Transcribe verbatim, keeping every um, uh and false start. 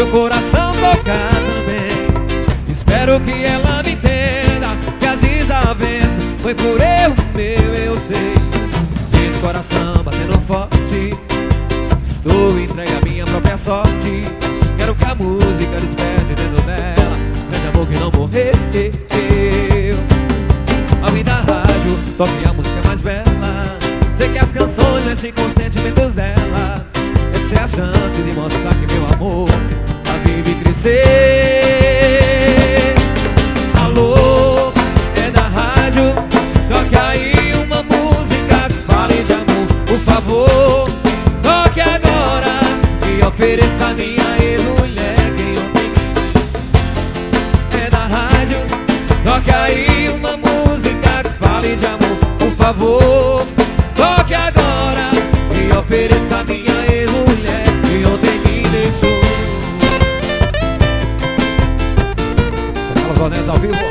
seu coração tocar também. Espero que ela me entenda que as desavenças foi por erro meu, eu sei. Sinto o coração batendo forte, estou entregue à minha própria sorte. Quero que a música desperte dentro dela grande amor que não morreu. Alguém da rádio toque a música mais bela. Sei que as canções mexem com os sentimentos dela. Essa é a chance de mostrar que meu amor tá vivo e crescer. Alô, é da rádio, toque aí uma música que fale de amor, por favor. Toque agora e ofereça a minha ex-mulher quem eu tenho. É da rádio, toque aí uma música que fale de amor, por favor. Toque agora e ofereça a minha ex-mulher que ontem me deixou. Você fala, Vanessa, ao vivo.